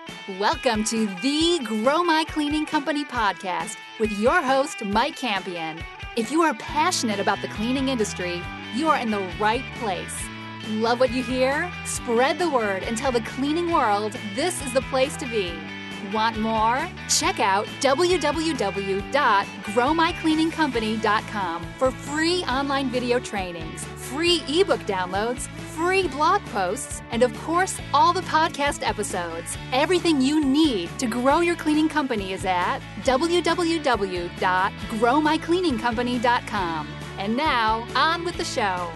Welcome to the Grow My Cleaning Company podcast with your host, Mike Campion. If you are passionate about the cleaning industry, you are in the right place. Love what you hear? Spread the word and tell the cleaning world this is the place to be. Want more? Check out www.growmycleaningcompany.com for free online video trainings, free ebook downloads, free blog posts, and of course, all the podcast episodes. Everything you need to grow your cleaning company is at www.growmycleaningcompany.com. And now, on with the show.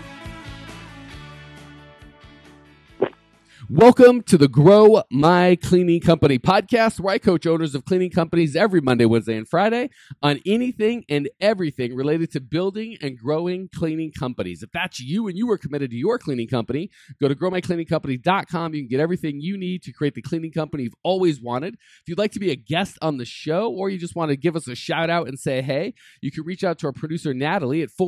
Welcome to the Grow My Cleaning Company podcast, where I coach owners of cleaning companies every Monday, Wednesday, and Friday on anything and everything related to building and growing cleaning companies. If that's you and you are committed to your cleaning company, go to growmycleaningcompany.com. You can get everything you need to create the cleaning company you've always wanted. If you'd like to be a guest on the show, or you just want to give us a shout out and say, hey, you can reach out to our producer, Natalie, at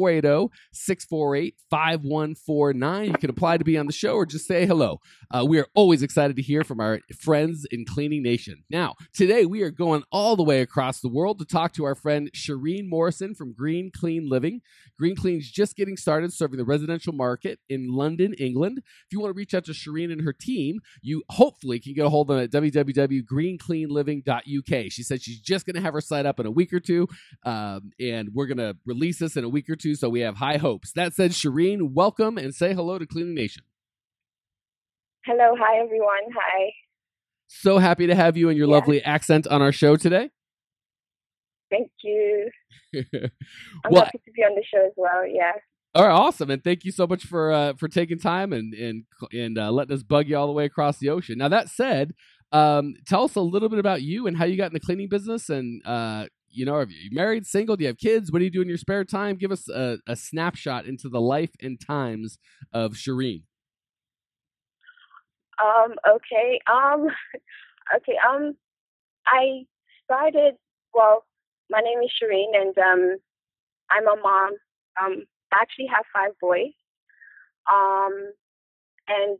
480-648-5149. You can apply to be on the show or just say hello. We are always excited to hear from our friends in Cleaning Nation. Now, today we are going all the way across the world to talk to our friend Shireen Morrison from Green Clean Living. Green Clean's just getting started serving the residential market in London, England. If you want to reach out to Shireen and her team, you hopefully can get a hold of them at www.greencleanliving.uk. She said she's just going to have her site up in a week or two, and we're going to release this in a week or two, so we have high hopes. That said, Shireen, welcome and say hello to Cleaning Nation. Hello. Hi, everyone. Hi. So happy to have you and your lovely accent on our show today. Thank you. I'm happy to be on the show as well. Yeah. All right, awesome, and thank you so much for taking time and letting us bug you all the way across the ocean. Now, that said, tell us a little bit about you and how you got in the cleaning business, and are you married, single? Do you have kids? What do you do in your spare time? Give us a snapshot into the life and times of Shireen. Okay. I started, my name is Shireen, and I'm a mom. I actually have 5 boys. I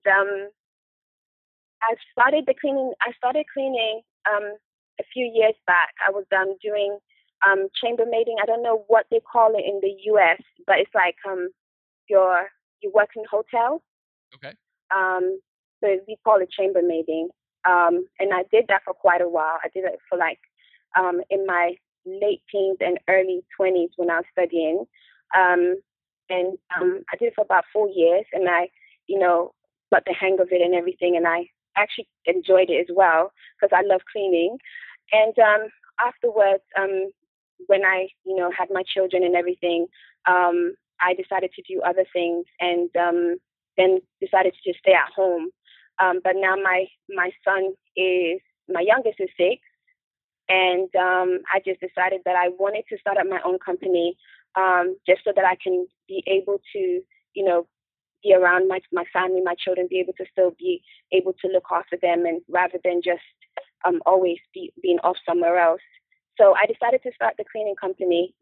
started cleaning a few years back. I was doing chambermaiding. I don't know what they call it in the US, but it's like you work in hotels. Okay. So we call it chambermaiding. And I did that for quite a while. I did it for in my late teens and early 20s when I was studying. I did it for about 4 years, and I, got the hang of it and everything. And I actually enjoyed it as well because I love cleaning. And afterwards, when I, had my children and everything, I decided to do other things, and then decided to just stay at home. But now my youngest is 6, and I just decided that I wanted to start up my own company, just so that I can be able to, be around my family, my children, be able to still be able to look after them, and rather than just always being off somewhere else. So I decided to start the cleaning company,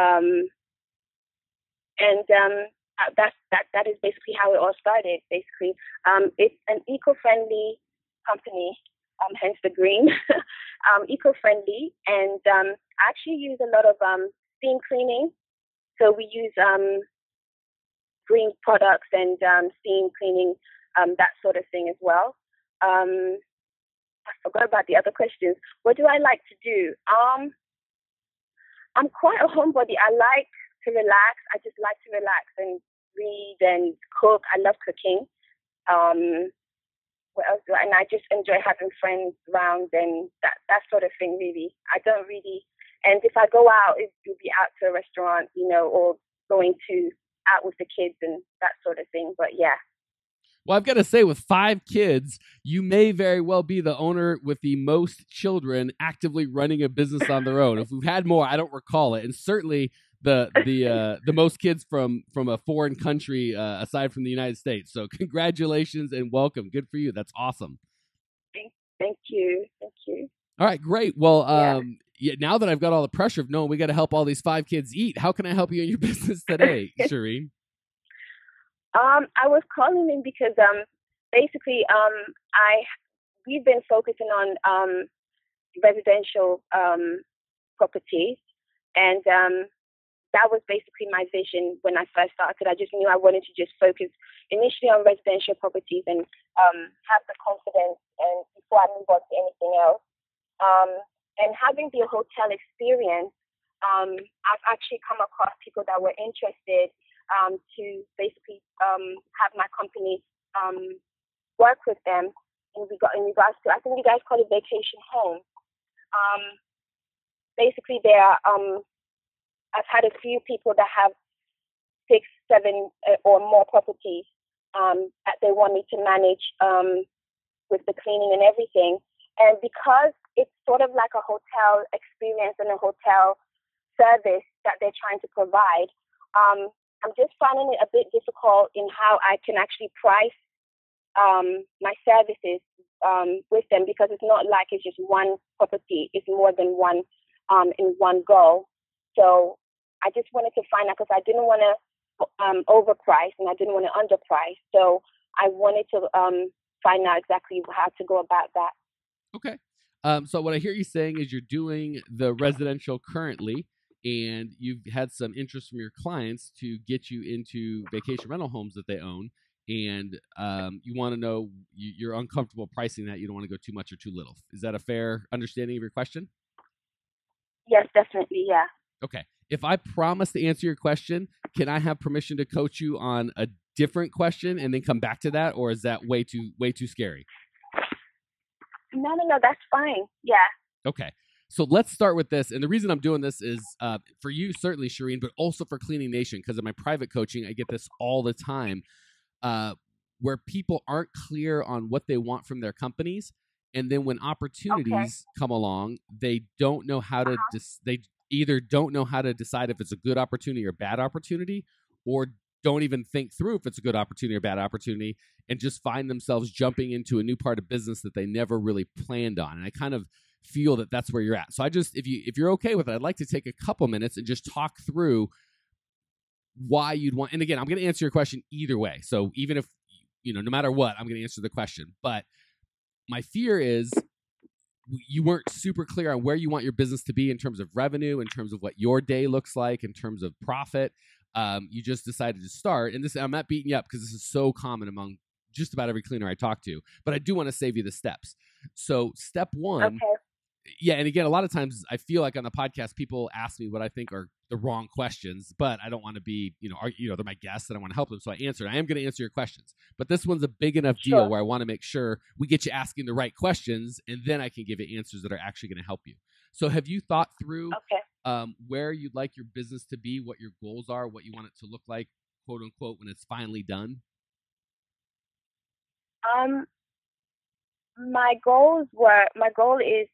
that is basically how it all started. Basically, it's an eco-friendly company, hence the green, eco-friendly, and I actually use a lot of steam cleaning. So we use green products and steam cleaning, that sort of thing as well. I forgot about the other questions. What do I like to do? I'm quite a homebody. I like to relax. I just like to relax and read and cook. I love cooking. What else do I? And I just enjoy having friends around and that sort of thing, really. I don't really, and if I go out, it'll be out to a restaurant, or going out with the kids and that sort of thing. But yeah. Well, I've got to say, with 5 kids, you may very well be the owner with the most children actively running a business on their own. If we've had more, I don't recall it. And certainly the most kids from a foreign country aside from the United States. So congratulations and welcome. Good for you. That's awesome. Thank you. All right, great. Well, now that I've got all the pressure of knowing we got to help all these 5 kids eat, how can I help you in your business today, Shireen? I was calling in because basically we've been focusing on residential properties, and that was basically my vision when I first started. I just knew I wanted to just focus initially on residential properties and have the confidence and before I move on to anything else. And having the hotel experience, I've actually come across people that were interested to basically have my company work with them in regards to, I think you guys call it vacation home. Basically, I've had a few people that have 6, 7 or more properties that they want me to manage with the cleaning and everything. And because it's sort of like a hotel experience and a hotel service that they're trying to provide, I'm just finding it a bit difficult in how I can actually price my services with them, because it's not like it's just one property. It's more than one in one go. So I just wanted to find out, because I didn't want to overprice and I didn't want to underprice. So I wanted to find out exactly how to go about that. Okay. So what I hear you saying is you're doing the residential currently, and you've had some interest from your clients to get you into vacation rental homes that they own, and you want to know, you're uncomfortable pricing that. You don't want to go too much or too little. Is that a fair understanding of your question? Yes, definitely. Yeah. Okay. If I promise to answer your question, can I have permission to coach you on a different question and then come back to that, or is that way too scary? No, that's fine. Yeah. Okay. So let's start with this. And the reason I'm doing this is for you, certainly, Shireen, but also for Cleaning Nation, because in my private coaching, I get this all the time, where people aren't clear on what they want from their companies. And then when opportunities come along, they don't know how to they either don't know how to decide if it's a good opportunity or bad opportunity, or don't even think through if it's a good opportunity or bad opportunity, and just find themselves jumping into a new part of business that they never really planned on. And I kind of feel that that's where you're at. So if you're okay with it, I'd like to take a couple minutes and just talk through why you'd want. And again, I'm going to answer your question either way. So even if, no matter what, I'm going to answer the question. But my fear is you weren't super clear on where you want your business to be in terms of revenue, in terms of what your day looks like, in terms of profit. You just decided to start. And I'm not beating you up, because this is so common among just about every cleaner I talk to. But I do want to save you the steps. So step one. Okay. Yeah, and again, a lot of times I feel like on the podcast, people ask me what I think are the wrong questions, but I don't want to be, they're my guests and I want to help them, so I answer. I am going to answer your questions, but this one's a big enough deal where I want to make sure we get you asking the right questions, and then I can give you answers that are actually going to help you. So have you thought through where you'd like your business to be, what your goals are, what you want it to look like, quote unquote, when it's finally done? My goal is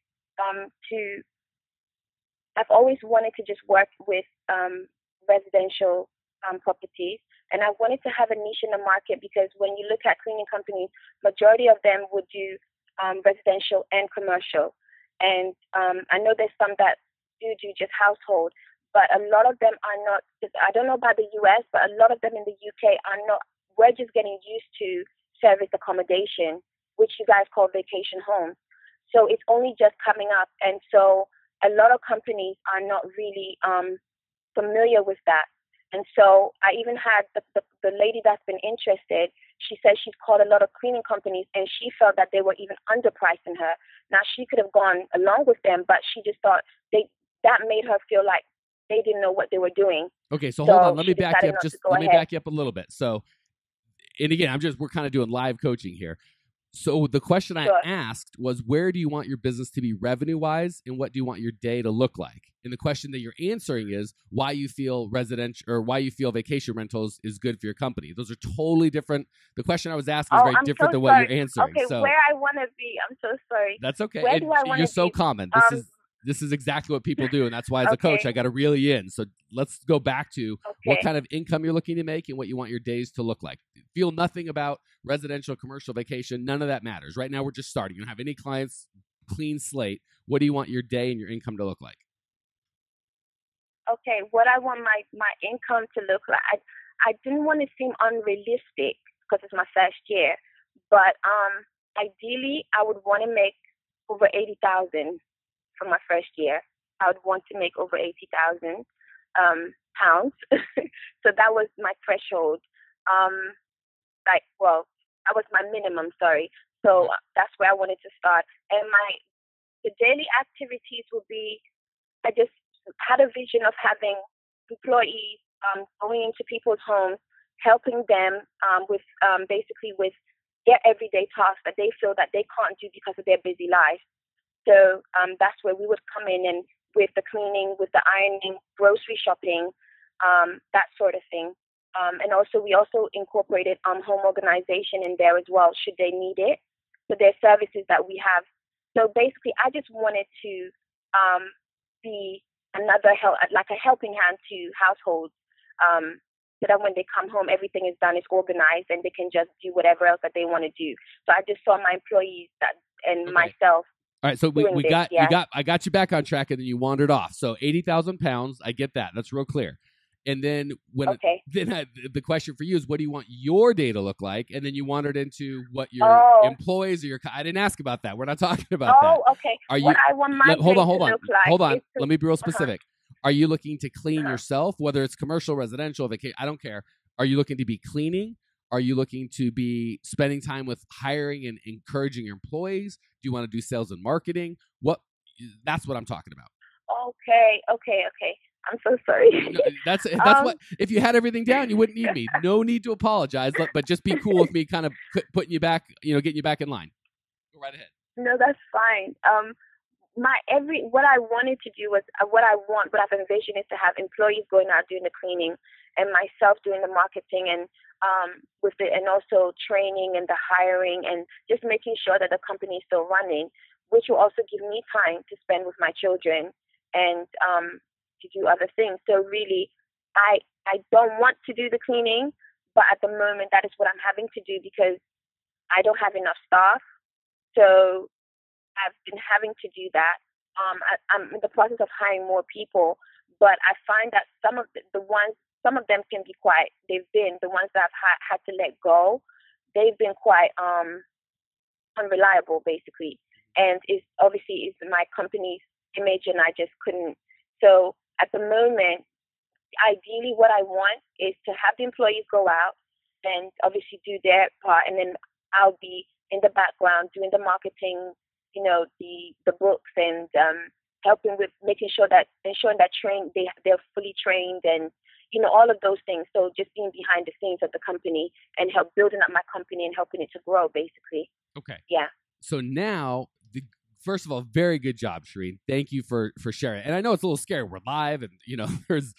I've always wanted to just work with residential properties, and I wanted to have a niche in the market, because when you look at cleaning companies, majority of them would do residential and commercial, and I know there's some that do just household, but a lot of them are not. I don't know about the US, but a lot of them in the UK are not. We're just getting used to service accommodation, which you guys call vacation homes. So it's only just coming up. And so a lot of companies are not really familiar with that. And so I even had the lady that's been interested, she said she's called a lot of cleaning companies, and she felt that they were even underpricing her. Now, she could have gone along with them, but she just thought that made her feel like they didn't know what they were doing. Okay, so hold on. Let me back you up. Let me back you up a little bit. So, and again, we're kind of doing live coaching here. So the question I asked was, where do you want your business to be revenue-wise, and what do you want your day to look like? And the question that you're answering is why you feel residential or why you feel vacation rentals is good for your company. Those are totally different. The question I was asking is very different than what you're answering. Okay, so, where I want to be, I'm so sorry. That's okay. Where do I want to be? You're so common. This is exactly what people do, and that's why as a coach, I got to reel you in. So let's go back to what kind of income you're looking to make and what you want your days to look like. Feel nothing about residential, commercial, vacation. None of that matters. Right now, we're just starting. You don't have any clients, clean slate. What do you want your day and your income to look like? Okay, what I want my income to look like, I didn't want to seem unrealistic because it's my first year, but ideally, I would want to make over 80,000 for my first year. I would want to make over 80,000 pounds. So that was my threshold. That was my minimum. Sorry. So that's where I wanted to start. And the daily activities would be, I just had a vision of having employees going into people's homes, helping them with their everyday tasks that they feel that they can't do because of their busy lives. So that's where we would come in, and with the cleaning, with the ironing, grocery shopping, that sort of thing. And also, we also incorporated home organization in there as well, should they need it. So there's services that we have. So basically, I just wanted to be another like a helping hand to households, so that when they come home, everything is done, it's organized, and they can just do whatever else that they want to do. So I just saw my employees myself. All right, so I got you back on track, and then you wandered off. So 80,000 pounds, I get that. That's real clear. And then the question for you is, what do you want your day to look like? And then you wandered into what your employees or I didn't ask about that. We're not talking about that. Oh, okay. I want my day to look like. Hold on. Let me be real specific. Are you looking to clean yourself, whether it's commercial, residential, vacation? I don't care. Are you looking to be cleaning? Are you looking to be spending time with hiring and encouraging your employees? Do you want to do sales and marketing? That's what I'm talking about. Okay. I'm so sorry. That's what. If you had everything down, you wouldn't need me. No need to apologize, but just be cool with me, kind of putting you back, getting you back in line. Go right ahead. No, that's fine. What I wanted to do was what I've envisioned is to have employees going out doing the cleaning, and myself doing the marketing, and and also training and the hiring, and just making sure that the company is still running, which will also give me time to spend with my children and to do other things. So really, I don't want to do the cleaning, but at the moment that is what I'm having to do because I don't have enough staff. So I've been having to do that. I'm in the process of hiring more people, but I find that some of them can be quite. They've been the ones that I've had to let go. They've been quite unreliable, basically, and it's my company's image, and I just couldn't. So at the moment, ideally, what I want is to have the employees go out and obviously do their part, and then I'll be in the background doing the marketing, the books, and helping with ensuring that they're fully trained, and all of those things. So just being behind the scenes of the company and help building up my company and helping it to grow, basically. Okay. Yeah. So now, first of all, very good job, Shireen. Thank you for sharing. And I know it's a little scary. We're live, and there's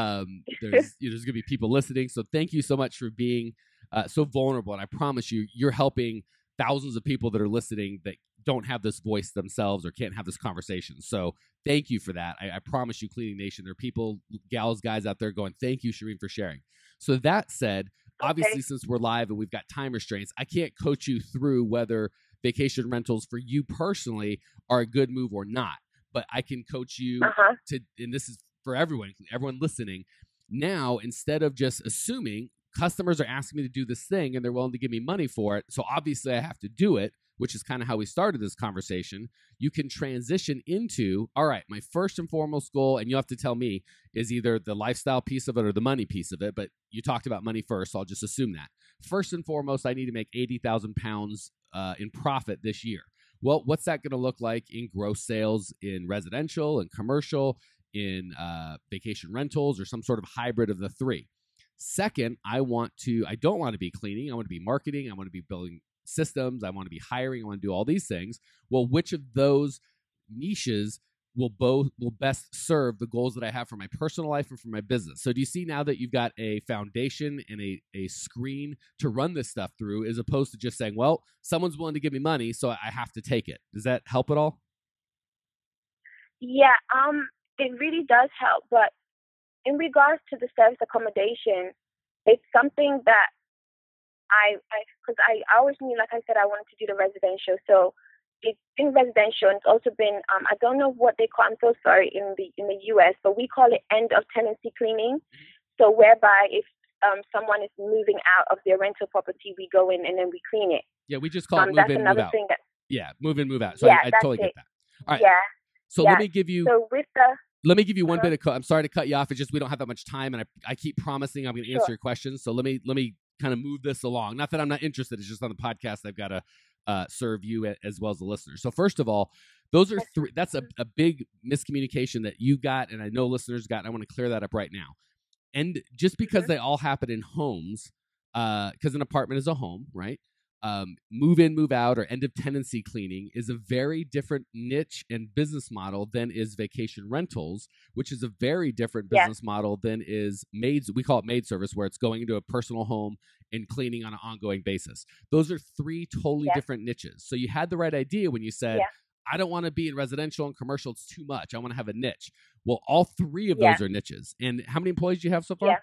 going to be people listening. So thank you so much for being so vulnerable. And I promise you're helping thousands of people that are listening that don't have this voice themselves or can't have this conversation. So thank you for that. I promise you, Cleaning Nation, there are people, gals, guys out there going, thank you, Shireen, for sharing. So that said, obviously, since we're live and we've got time restraints, I can't coach you through whether vacation rentals for you personally are a good move or not. But I can coach you and this is for everyone listening. Now, instead of just assuming customers are asking me to do this thing and they're willing to give me money for it, so obviously I have to do it, which is kind of how we started this conversation, you can transition into, all right, my first and foremost goal, and you have to tell me, is either the lifestyle piece of it or the money piece of it, but you talked about money first, so I'll just assume that. First and foremost, I need to make 80,000 pounds in profit this year. Well, what's that going to look like in gross sales in residential and commercial, in vacation rentals, or some sort of hybrid of the three? Second, I don't want to be cleaning. I want to be marketing. I want to be building systems. I want to be hiring. I want to do all these things. Well, which of those niches will best serve the goals that I have for my personal life and for my business? So do you see now that you've got a foundation and a screen to run this stuff through, as opposed to just saying, well, someone's willing to give me money, so I have to take it? Does that help at all? Yeah, it really does help. But in regards to the service accommodation, it's something that because I always knew, like I said, I wanted to do the residential. So it's been residential, and it's also been, I don't know what they call, I'm so sorry, in the US, but we call it end of tenancy cleaning. So whereby if someone is moving out of their rental property, we go in and then we clean it. Yeah, we just call it move That's in, move another out. thing that. Yeah, move in, move out. So Yeah, I that's totally get it. that. All right. Yeah. So Yeah. let me give you So with the. let me give you one Uh-huh. bit of. I'm sorry to cut you off. It's just we don't have that much time, and I keep promising I'm going to answer Sure. your questions. So let me kind of move this along. Not that I'm not interested. It's just on the podcast I've got to serve you as well as the listeners. So first of all, those are three. That's a big miscommunication that you got, and I know listeners got. And I want to clear that up right now. And just because they all happen in homes, because an apartment is a home, right? Move in, move out, or end of tenancy cleaning is a very different niche and business model than is vacation rentals, which is a very different business model than is maids. We call it maid service, where it's going into a personal home and cleaning on an ongoing basis. Those are three totally different niches. So you had the right idea when you said, I don't want to be in residential and commercial. It's too much. I want to have a niche. Well, all three of those are niches. And how many employees do you have so far? Yeah.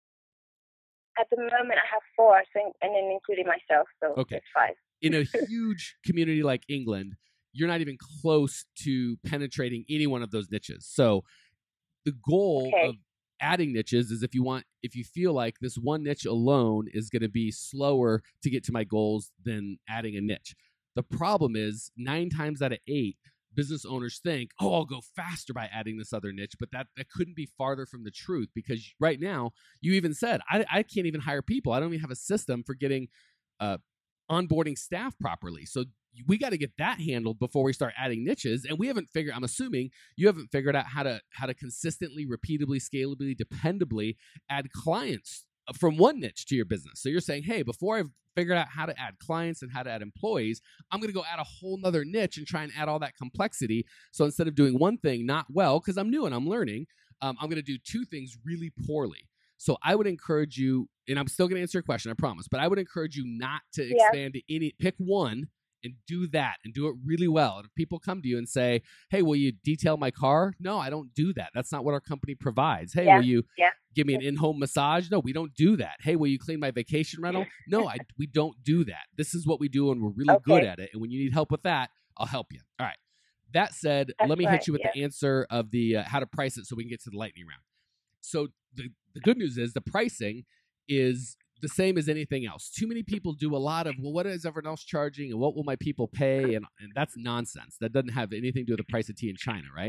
At the moment, I have 4, and then including myself, so it's 5. In a huge community like England, you're not even close to penetrating any one of those niches. So the goal of adding niches is if you feel like this one niche alone is going to be slower to get to my goals than adding a niche. The problem is 9 times out of 8, business owners think, oh, I'll go faster by adding this other niche, but that couldn't be farther from the truth, because right now, you even said, I can't even hire people. I don't even have a system for getting onboarding staff properly. So we got to get that handled before we start adding niches. And we haven't figured, I'm assuming you haven't figured out how to consistently, repeatably, scalably, dependably add clients from one niche to your business. So you're saying, hey, before I've figured out how to add clients and how to add employees, I'm going to go add a whole nother niche and try and add all that complexity. So instead of doing one thing not well, because I'm new and I'm learning, I'm going to do 2 things really poorly. So I would encourage you, and I'm still going to answer your question, I promise, but I would encourage you not to expand to pick one and do that and do it really well. And if people come to you and say, hey, will you detail my car? No, I don't do that. That's not what our company provides. Hey, will you give me an in-home massage? No, we don't do that. Hey, will you clean my vacation rental? No, we don't do that. This is what we do, and we're really good at it. And when you need help with that, I'll help you. All right. That said, let me hit you with the answer of the how to price it so we can get to the lightning round. So the good news is the pricing is the same as anything else. Too many people do a lot of, well, what is everyone else charging and what will my people pay? And that's nonsense. That doesn't have anything to do with the price of tea in China, right?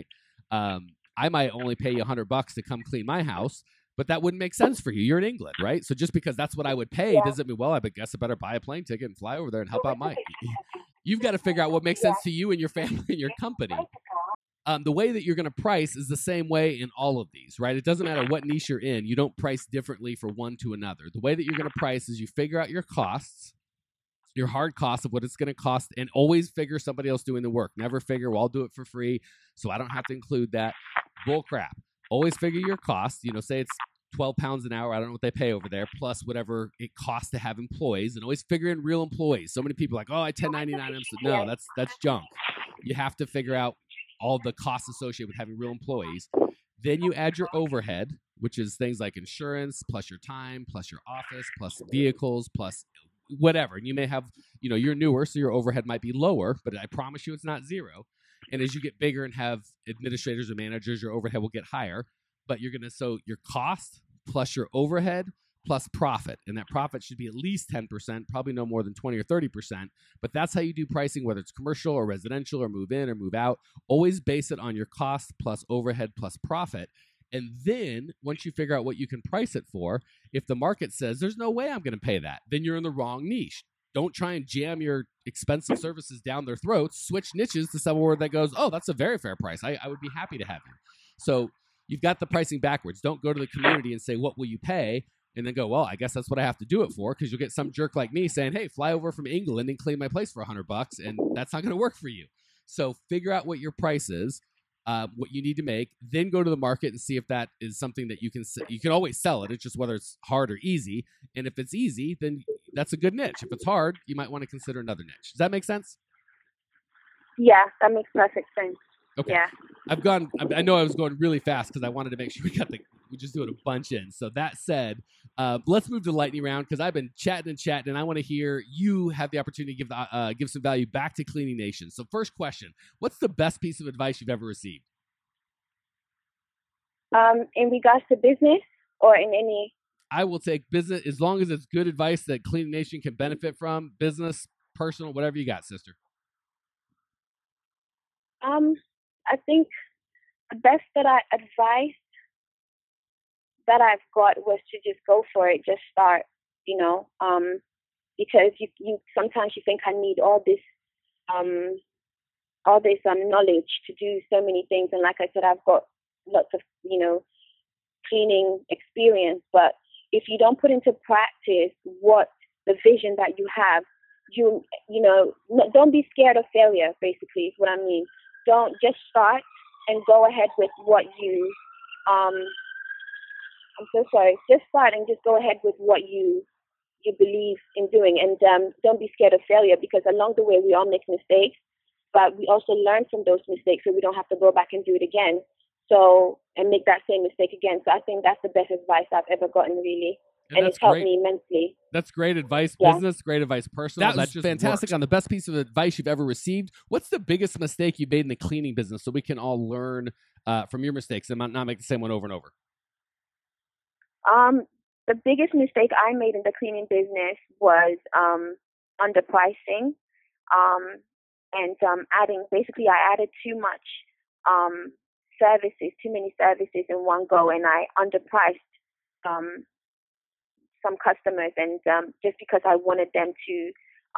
I might only pay you $100 to come clean my house, but that wouldn't make sense for you. You're in England, right? So just because that's what I would pay doesn't mean, well, I guess I better buy a plane ticket and fly over there and help out Mike. You've got to figure out what makes sense to you and your family and your company. The way that you're going to price is the same way in all of these, right? It doesn't matter what niche you're in. You don't price differently for one to another. The way that you're going to price is you figure out your costs, your hard costs of what it's going to cost, and always figure somebody else doing the work. Never figure, well, I'll do it for free, so I don't have to include that. Bull crap. Always figure your costs. Say it's £12 an hour. I don't know what they pay over there, plus whatever it costs to have employees, and always figure in real employees. So many people are like, oh, I 1099 them. No, that's junk. You have to figure out all the costs associated with having real employees. Then you add your overhead, which is things like insurance, plus your time, plus your office, plus vehicles, plus whatever. And you may have, you're newer, so your overhead might be lower, but I promise you it's not zero. And as you get bigger and have administrators or managers, your overhead will get higher. But so your cost plus your overhead plus profit. And that profit should be at least 10%, probably no more than 20 or 30%. But that's how you do pricing, whether it's commercial or residential or move in or move out. Always base it on your cost plus overhead plus profit. And then once you figure out what you can price it for, if the market says, there's no way I'm going to pay that, then you're in the wrong niche. Don't try and jam your expensive services down their throats. Switch niches to somewhere that goes, oh, that's a very fair price. I would be happy to have you. So you've got the pricing backwards. Don't go to the community and say, what will you pay? And then go, well, I guess that's what I have to do it for, because you'll get some jerk like me saying, hey, fly over from England and clean my place for $100, and that's not going to work for you. So figure out what your price is, what you need to make, then go to the market and see if that is something that you can always sell it. It's just whether it's hard or easy. And if it's easy, then that's a good niche. If it's hard, you might want to consider another niche. Does that make sense? Yeah, that makes perfect sense. Okay. Yeah. I know I was going really fast because I wanted to make sure we just do it a bunch in. So that said, let's move to the lightning round, because I've been chatting, and I want to hear you have the opportunity to give some value back to Cleaning Nation. So first question, what's the best piece of advice you've ever received? In regards to business or in any? I will take business, as long as it's good advice that Cleaning Nation can benefit from. Business, personal, whatever you got, sister. I think the best advice that I've got was to just go for it, just start, because you sometimes you think I need all this knowledge to do so many things, and like I said, I've got lots of cleaning experience, but if you don't put into practice what the vision that you have, don't be scared of failure, basically is what I mean. Don't just start and go ahead with what you just start and just go ahead with what you believe in doing, and don't be scared of failure, because along the way we all make mistakes, but we also learn from those mistakes so we don't have to go back and do it again. And make that same mistake again. So I think that's the best advice I've ever gotten, really. And it's helped me immensely. That's great advice, business, great advice, personal. That's just fantastic. On the best piece of advice you've ever received. What's the biggest mistake you made in the cleaning business, so we can all learn from your mistakes and not make the same one over and over? The biggest mistake I made in the cleaning business was underpricing and adding. Basically, I added too much services, too many services in one go, and I underpriced some customers, and just because I wanted them to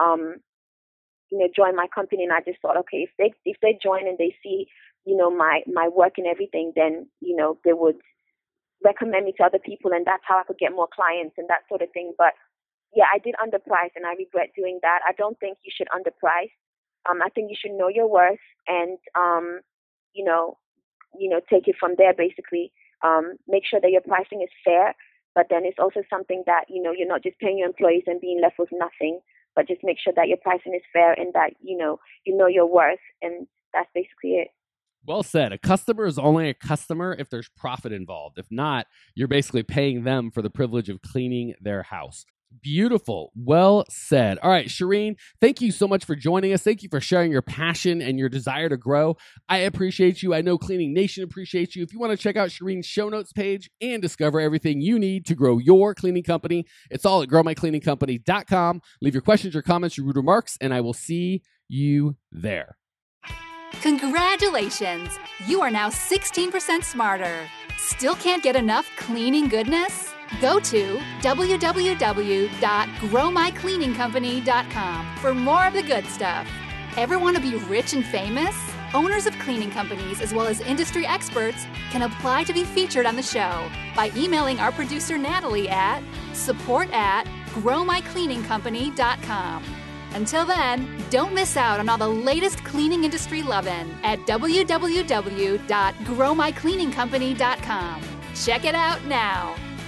join my company, and I just thought, okay, if they join and they see my work and everything, then they would recommend me to other people, and that's how I could get more clients and that sort of thing. But yeah, I did underprice, and I regret doing that. I don't think you should underprice. I think you should know your worth and take it from there, basically. Make sure that your pricing is fair, but then it's also something that, you're not just paying your employees and being left with nothing, but just make sure that your pricing is fair and that, you know your worth. And that's basically it. Well said. A customer is only a customer if there's profit involved. If not, you're basically paying them for the privilege of cleaning their house. Beautiful. Well said. All right, Shireen, thank you so much for joining us. Thank you for sharing your passion and your desire to grow. I appreciate you. I know Cleaning Nation appreciates you. If you want to check out Shireen's show notes page and discover everything you need to grow your cleaning company, it's all at growmycleaningcompany.com. Leave your questions, your comments, your rude remarks, and I will see you there. Congratulations! You are now 16% smarter. Still can't get enough cleaning goodness? Go to www.growmycleaningcompany.com for more of the good stuff. Ever want to be rich and famous? Owners of cleaning companies, as well as industry experts, can apply to be featured on the show by emailing our producer Natalie at support@growmycleaningcompany.com. Until then, don't miss out on all the latest cleaning industry lovin' at www.growmycleaningcompany.com. Check it out now.